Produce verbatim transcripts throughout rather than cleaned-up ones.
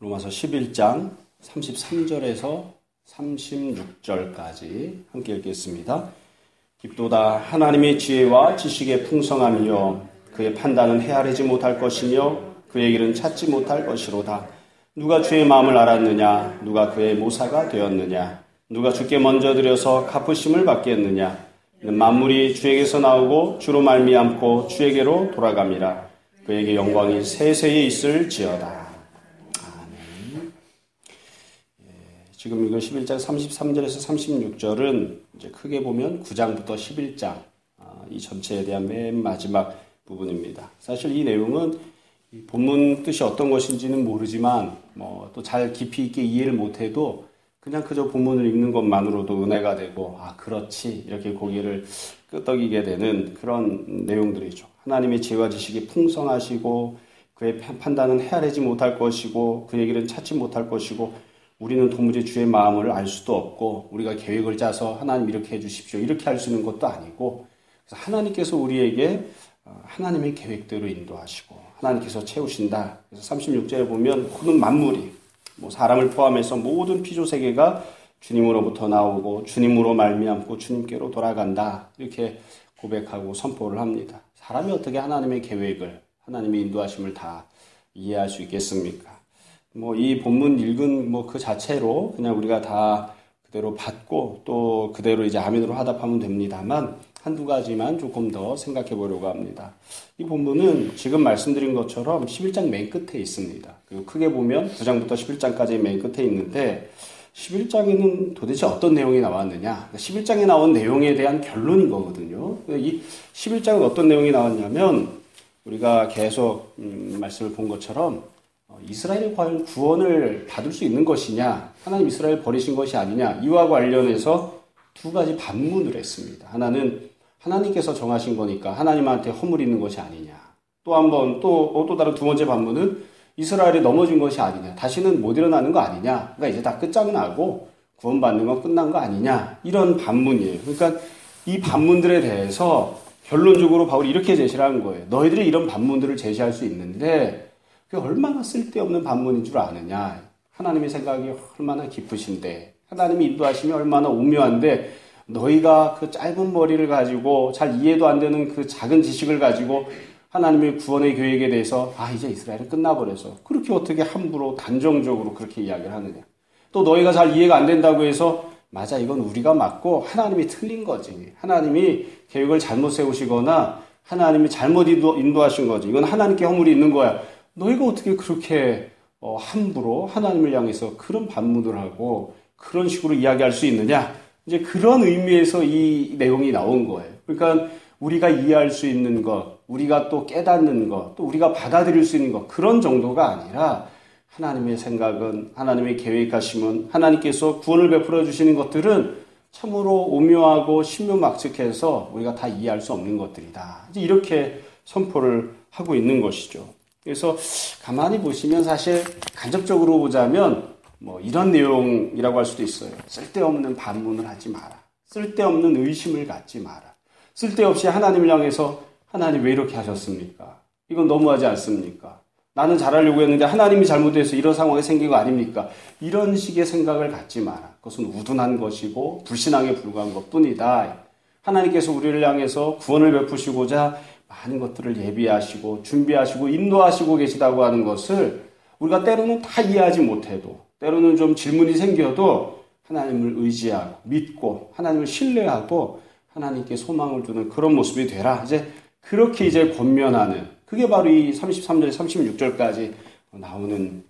로마서 십일 장 삼십삼 절에서 삼십육 절까지 함께 읽겠습니다. 깊도다 하나님의 지혜와 지식의 풍성함이요 그의 판단은 헤아리지 못할 것이며 그의 길은 찾지 못할 것이로다. 누가 주의 마음을 알았느냐? 누가 그의 모사가 되었느냐? 누가 주께 먼저 드려서 갚으심을 받겠느냐? 이는 만물이 주에게서 나오고 주로 말미암고 주에게로 돌아갑니다. 그에게 영광이 세세히 있을지어다. 아멘. 예, 지금 이거 십일 장 삼십삼 절에서 삼십육 절은 이제 크게 보면 구 장부터 십일 장 아, 이 전체에 대한 맨 마지막 부분입니다. 사실 이 내용은 이 본문 뜻이 어떤 것인지는 모르지만 뭐 또 잘 깊이 있게 이해를 못해도 그냥 그저 본문을 읽는 것만으로도 은혜가 되고 아 그렇지 이렇게 고개를 끄덕이게 되는 그런 내용들이죠. 하나님의 지혜와 지식이 풍성하시고 그의 판단은 헤아리지 못할 것이고 그의 길은 찾지 못할 것이고 우리는 도무지 주의 마음을 알 수도 없고 우리가 계획을 짜서 하나님 이렇게 해주십시오 이렇게 할 수 있는 것도 아니고 그래서 하나님께서 우리에게 하나님의 계획대로 인도하시고 하나님께서 채우신다. 그래서 삼십육 절에 보면 모든 만물이 뭐 사람을 포함해서 모든 피조 세계가 주님으로부터 나오고 주님으로 말미암고 주님께로 돌아간다. 이렇게 고백하고 선포를 합니다. 사람이 어떻게 하나님의 계획을 하나님의 인도하심을 다 이해할 수 있겠습니까? 뭐 이 본문 읽은 뭐 그 자체로 그냥 우리가 다 그대로 받고 또 그대로 이제 아멘으로 화답하면 됩니다만 한두 가지만 조금 더 생각해 보려고 합니다. 이 본문은 지금 말씀드린 것처럼 십일 장 맨 끝에 있습니다. 그리고 크게 보면 구 장부터 십일 장까지 맨 끝에 있는데 십일 장에는 도대체 어떤 내용이 나왔느냐? 십일 장에 나온 내용에 대한 결론인 거거든요. 이 십일 장은 어떤 내용이 나왔냐면 우리가 계속 음, 말씀을 본 것처럼 이스라엘이 과연 구원을 받을 수 있는 것이냐? 하나님 이스라엘 버리신 것이 아니냐? 이와 관련해서 두 가지 반문을 했습니다. 하나는 하나님께서 정하신 거니까 하나님한테 허물 있는 것이 아니냐. 또 한 번, 또, 또 다른 두 번째 반문은 이스라엘이 넘어진 것이 아니냐. 다시는 못 일어나는 거 아니냐. 그러니까 이제 다 끝장나고 구원받는 건 끝난 거 아니냐. 이런 반문이에요. 그러니까 이 반문들에 대해서 결론적으로 바울이 이렇게 제시를 한 거예요. 너희들이 이런 반문들을 제시할 수 있는데 그게 얼마나 쓸데없는 반문인 줄 아느냐. 하나님의 생각이 얼마나 깊으신데 하나님이 인도하심이 얼마나 오묘한데 너희가 그 짧은 머리를 가지고 잘 이해도 안 되는 그 작은 지식을 가지고 하나님의 구원의 계획에 대해서 아 이제 이스라엘은 끝나버려서 그렇게 어떻게 함부로 단정적으로 그렇게 이야기를 하느냐. 또 너희가 잘 이해가 안 된다고 해서 맞아 이건 우리가 맞고 하나님이 틀린 거지. 하나님이 계획을 잘못 세우시거나 하나님이 잘못 인도, 인도하신 거지. 이건 하나님께 허물이 있는 거야. 너희가 어떻게 그렇게 어, 함부로 하나님을 향해서 그런 반문을 하고 그런 식으로 이야기할 수 있느냐. 이제 그런 의미에서 이 내용이 나온 거예요. 그러니까 우리가 이해할 수 있는 것, 우리가 또 깨닫는 것, 또 우리가 받아들일 수 있는 것, 그런 정도가 아니라 하나님의 생각은, 하나님의 계획하심은, 하나님께서 구원을 베풀어 주시는 것들은 참으로 오묘하고 신묘막측해서 우리가 다 이해할 수 없는 것들이다. 이제 이렇게 선포를 하고 있는 것이죠. 그래서 가만히 보시면 사실 간접적으로 보자면 뭐 이런 내용이라고 할 수도 있어요. 쓸데없는 반문을 하지 마라. 쓸데없는 의심을 갖지 마라. 쓸데없이 하나님을 향해서 하나님 왜 이렇게 하셨습니까? 이건 너무하지 않습니까? 나는 잘하려고 했는데 하나님이 잘못해서 이런 상황이 생긴 거 아닙니까? 이런 식의 생각을 갖지 마라. 그것은 우둔한 것이고 불신앙에 불과한 것뿐이다. 하나님께서 우리를 향해서 구원을 베푸시고자 많은 것들을 예비하시고 준비하시고 인도하시고 계시다고 하는 것을 우리가 때로는 다 이해하지 못해도 때로는 좀 질문이 생겨도 하나님을 의지하고 믿고 하나님을 신뢰하고 하나님께 소망을 두는 그런 모습이 되라. 이제 그렇게 이제 권면하는 그게 바로 이 삼십삼 절에 삼십육 절까지 나오는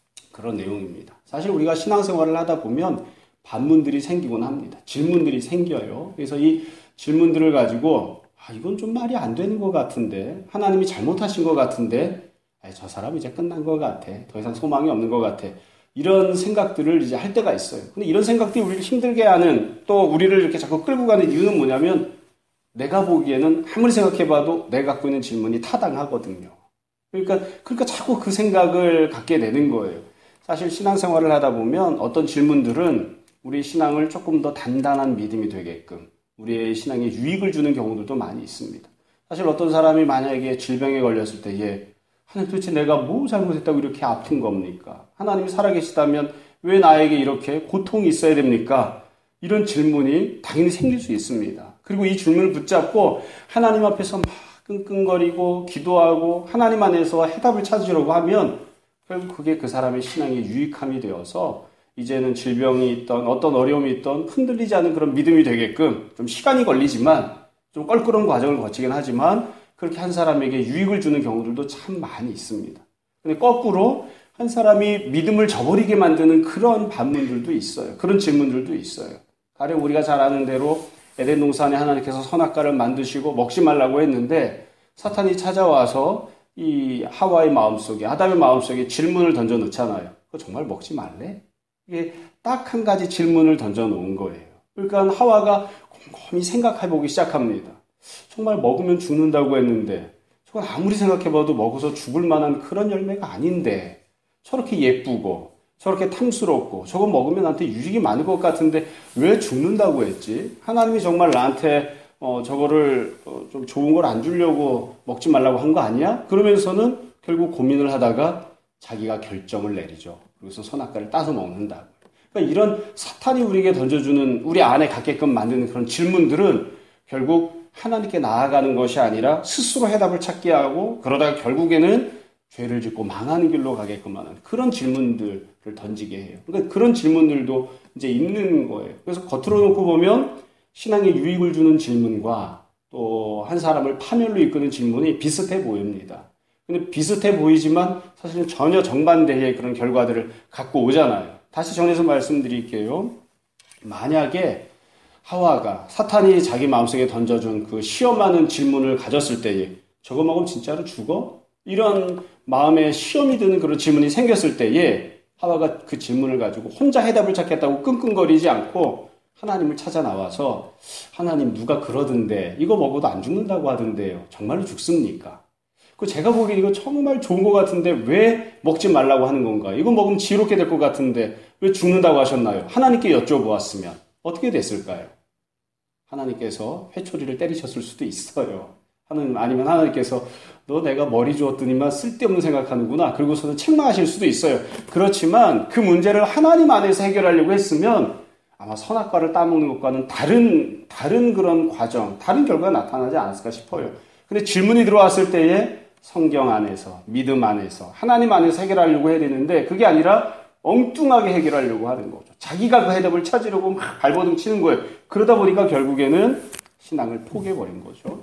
그런 내용입니다. 사실 우리가 신앙생활을 하다 보면 반문들이 생기곤 합니다. 질문들이 생겨요. 그래서 이 질문들을 가지고 아, 이건 좀 말이 안 되는 것 같은데 하나님이 잘못하신 것 같은데 아이, 저 사람 이제 끝난 것 같아. 더 이상 소망이 없는 것 같아. 이런 생각들을 이제 할 때가 있어요. 근데 이런 생각들이 우리를 힘들게 하는 또 우리를 이렇게 자꾸 끌고 가는 이유는 뭐냐면 내가 보기에는 아무리 생각해봐도 내가 갖고 있는 질문이 타당하거든요. 그러니까, 그러니까 자꾸 그 생각을 갖게 되는 거예요. 사실 신앙생활을 하다 보면 어떤 질문들은 우리 신앙을 조금 더 단단한 믿음이 되게끔 우리의 신앙에 유익을 주는 경우들도 많이 있습니다. 사실 어떤 사람이 만약에 질병에 걸렸을 때, 예, 하나님 도대체 내가 뭐 잘못했다고 이렇게 아픈 겁니까? 하나님이 살아계시다면 왜 나에게 이렇게 고통이 있어야 됩니까? 이런 질문이 당연히 생길 수 있습니다. 그리고 이 질문을 붙잡고 하나님 앞에서 막 끙끙거리고 기도하고 하나님 안에서 해답을 찾으려고 하면 결국 그게 그 사람의 신앙의 유익함이 되어서 이제는 질병이 있던 어떤 어려움이 있던 흔들리지 않은 그런 믿음이 되게끔 좀 시간이 걸리지만 좀 껄끄러운 과정을 거치긴 하지만 그렇게 한 사람에게 유익을 주는 경우들도 참 많이 있습니다. 근데 거꾸로 한 사람이 믿음을 저버리게 만드는 그런 반문들도 있어요. 그런 질문들도 있어요. 가령 우리가 잘 아는 대로 에덴 동산에 하나님께서 선악과를 만드시고 먹지 말라고 했는데 사탄이 찾아와서 이 하와의 마음속에 아담의 마음속에 질문을 던져 놓잖아요. 그거 정말 먹지 말래? 이게 딱 한 가지 질문을 던져 놓은 거예요. 그러니까 하와가 곰곰이 생각해 보기 시작합니다. 정말 먹으면 죽는다고 했는데 저건 아무리 생각해봐도 먹어서 죽을 만한 그런 열매가 아닌데 저렇게 예쁘고 저렇게 탐스럽고 저거 먹으면 나한테 유익이 많을 것 같은데 왜 죽는다고 했지? 하나님이 정말 나한테 어, 저거를 어, 좀 좋은 걸 안 주려고 먹지 말라고 한 거 아니야? 그러면서는 결국 고민을 하다가 자기가 결정을 내리죠. 그래서 선악과를 따서 먹는다고. 그러니까 이런 사탄이 우리에게 던져주는 우리 안에 갖게끔 만드는 그런 질문들은 결국 하나님께 나아가는 것이 아니라 스스로 해답을 찾게 하고 그러다가 결국에는 죄를 짓고 망하는 길로 가게끔 하는 그런 질문들을 던지게 해요. 그러니까 그런 질문들도 이제 있는 거예요. 그래서 겉으로 놓고 보면 신앙에 유익을 주는 질문과 또 한 사람을 파멸로 이끄는 질문이 비슷해 보입니다. 근데 비슷해 보이지만 사실은 전혀 정반대의 그런 결과들을 갖고 오잖아요. 다시 정해서 말씀드릴게요. 만약에 하와가 사탄이 자기 마음속에 던져준 그 시험하는 질문을 가졌을 때에 저거 먹으면 진짜로 죽어? 이런 마음에 시험이 드는 그런 질문이 생겼을 때에 하와가 그 질문을 가지고 혼자 해답을 찾겠다고 끙끙거리지 않고 하나님을 찾아 나와서 하나님 누가 그러던데 이거 먹어도 안 죽는다고 하던데요. 정말로 죽습니까? 그 제가 보기엔 이거 정말 좋은 것 같은데 왜 먹지 말라고 하는 건가? 이거 먹으면 지롭게 될 것 같은데 왜 죽는다고 하셨나요? 하나님께 여쭤보았으면 어떻게 됐을까요? 하나님께서 회초리를 때리셨을 수도 있어요. 하는 아니면 하나님께서 너 내가 머리 주었더니만 쓸데없는 생각하는구나. 그리고서는 책망하실 수도 있어요. 그렇지만 그 문제를 하나님 안에서 해결하려고 했으면 아마 선악과를 따먹는 것과는 다른 다른 그런 과정, 다른 결과가 나타나지 않았을까 싶어요. 근데 질문이 들어왔을 때에 성경 안에서, 믿음 안에서, 하나님 안에서 해결하려고 해야 되는데 그게 아니라 엉뚱하게 해결하려고 하는 거죠. 자기가 그 해답을 찾으려고 막 발버둥 치는 거예요. 그러다 보니까 결국에는 신앙을 포기해버린 거죠.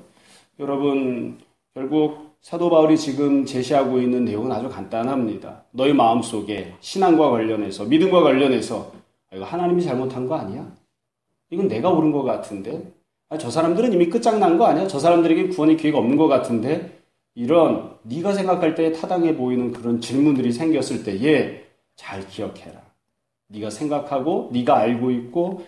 여러분, 결국 사도 바울이 지금 제시하고 있는 내용은 아주 간단합니다. 너희 마음속에 신앙과 관련해서, 믿음과 관련해서 이거 하나님이 잘못한 거 아니야? 이건 내가 옳은 것 같은데? 아, 저 사람들은 이미 끝장난 거 아니야? 저 사람들에게 구원의 기회가 없는 것 같은데? 이런 네가 생각할 때 타당해 보이는 그런 질문들이 생겼을 때에 잘 기억해라. 네가 생각하고 네가 알고 있고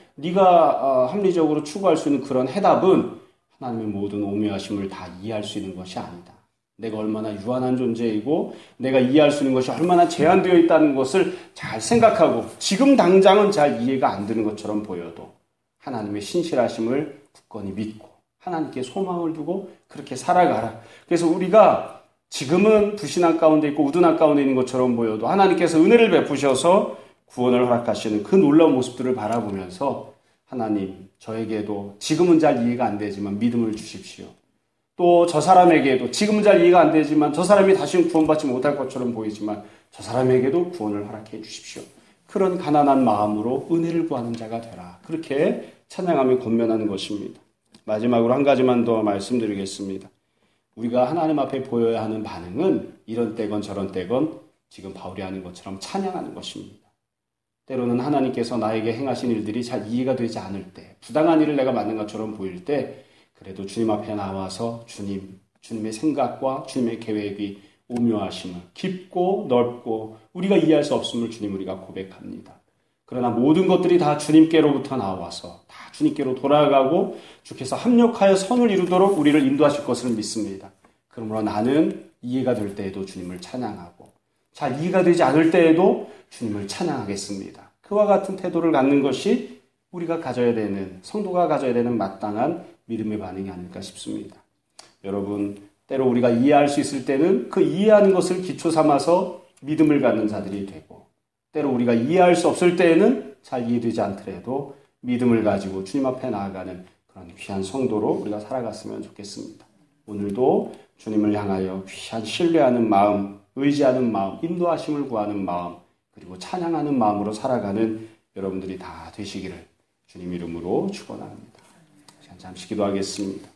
네가 합리적으로 추구할 수 있는 그런 해답은 하나님의 모든 오묘하심을 다 이해할 수 있는 것이 아니다. 내가 얼마나 유한한 존재이고 내가 이해할 수 있는 것이 얼마나 제한되어 있다는 것을 잘 생각하고 지금 당장은 잘 이해가 안 되는 것처럼 보여도 하나님의 신실하심을 굳건히 믿고 하나님께 소망을 두고 그렇게 살아가라. 그래서 우리가 지금은 불신앙 가운데 있고 우둔한 가운데 있는 것처럼 보여도 하나님께서 은혜를 베푸셔서 구원을 허락하시는 그 놀라운 모습들을 바라보면서 하나님 저에게도 지금은 잘 이해가 안 되지만 믿음을 주십시오. 또 저 사람에게도 지금은 잘 이해가 안 되지만 저 사람이 다시는 구원받지 못할 것처럼 보이지만 저 사람에게도 구원을 허락해 주십시오. 그런 가난한 마음으로 은혜를 구하는 자가 되라. 그렇게 찬양하며 권면하는 것입니다. 마지막으로 한 가지만 더 말씀드리겠습니다. 우리가 하나님 앞에 보여야 하는 반응은 이런 때건 저런 때건 지금 바울이 하는 것처럼 찬양하는 것입니다. 때로는 하나님께서 나에게 행하신 일들이 잘 이해가 되지 않을 때, 부당한 일을 내가 만든 것처럼 보일 때 그래도 주님 앞에 나와서 주님, 주님의 생각과 주님의 계획이 오묘하심을 깊고 넓고 우리가 이해할 수 없음을 주님 우리가 고백합니다. 그러나 모든 것들이 다 주님께로부터 나와서 다 주님께로 돌아가고 주께서 합력하여 선을 이루도록 우리를 인도하실 것을 믿습니다. 그러므로 나는 이해가 될 때에도 주님을 찬양하고 잘 이해가 되지 않을 때에도 주님을 찬양하겠습니다. 그와 같은 태도를 갖는 것이 우리가 가져야 되는, 성도가 가져야 되는 마땅한 믿음의 반응이 아닐까 싶습니다. 여러분, 때로 우리가 이해할 수 있을 때는 그 이해하는 것을 기초 삼아서 믿음을 갖는 자들이 되고, 때로 우리가 이해할 수 없을 때에는 잘 이해되지 않더라도 믿음을 가지고 주님 앞에 나아가는 그런 귀한 성도로 우리가 살아갔으면 좋겠습니다. 오늘도 주님을 향하여 귀한 신뢰하는 마음, 의지하는 마음, 인도하심을 구하는 마음, 그리고 찬양하는 마음으로 살아가는 여러분들이 다 되시기를 주님 이름으로 축원합니다. 잠시 기도하겠습니다.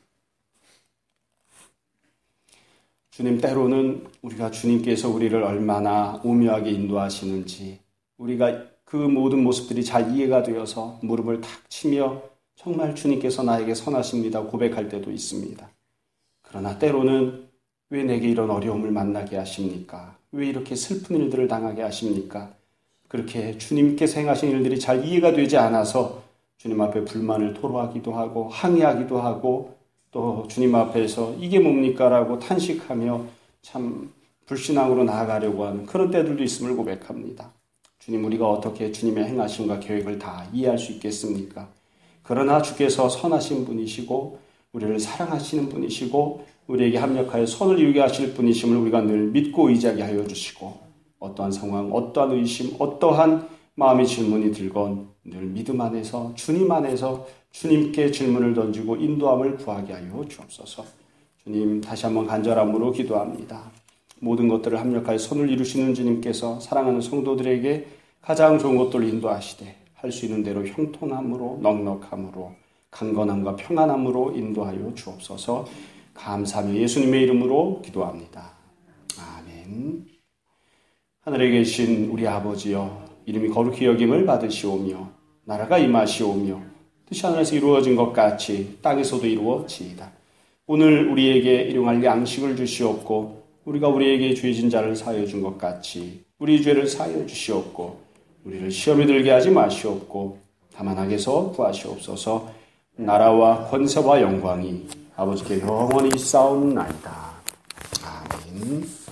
주님, 때로는 우리가 주님께서 우리를 얼마나 오묘하게 인도하시는지, 우리가 그 모든 모습들이 잘 이해가 되어서 무릎을 탁 치며 정말 주님께서 나에게 선하십니다 고백할 때도 있습니다. 그러나 때로는 왜 내게 이런 어려움을 만나게 하십니까? 왜 이렇게 슬픈 일들을 당하게 하십니까? 그렇게 주님께서 행하신 일들이 잘 이해가 되지 않아서 주님 앞에 불만을 토로하기도 하고 항의하기도 하고 또 주님 앞에서 이게 뭡니까? 라고 탄식하며 참 불신앙으로 나아가려고 하는 그런 때들도 있음을 고백합니다. 주님, 우리가 어떻게 주님의 행하심과 계획을 다 이해할 수 있겠습니까? 그러나 주께서 선하신 분이시고 우리를 사랑하시는 분이시고 우리에게 합력하여 선을 이루게 하실 분이심을 우리가 늘 믿고 의지하게 하여 주시고, 어떠한 상황, 어떠한 의심, 어떠한 마음의 질문이 들건 늘 믿음 안에서 주님 안에서 주님께 질문을 던지고 인도함을 구하게 하여 주옵소서. 주님, 다시 한번 간절함으로 기도합니다. 모든 것들을 합력하여 선을 이루시는 주님께서 사랑하는 성도들에게 가장 좋은 것들을 인도하시되 할 수 있는 대로 형통함으로 넉넉함으로 강건함과 평안함으로 인도하여 주옵소서. 감사하며 예수님의 이름으로 기도합니다. 아멘. 하늘에 계신 우리 아버지여, 이름이 거룩히 여김을 받으시오며 나라가 임하시오며 뜻이 하늘에서 이루어진 것 같이 땅에서도 이루어지이다. 오늘 우리에게 일용할 양식을 주시옵고 우리가 우리에게 죄진 자를 사하여 준 것 같이 우리 죄를 사하여 주시옵고 우리를 시험에 들게 하지 마시옵고 다만 악에서 구하시옵소서. 나라와 권세와 영광이 아버지께 영원히 있사옵나이다. 아멘.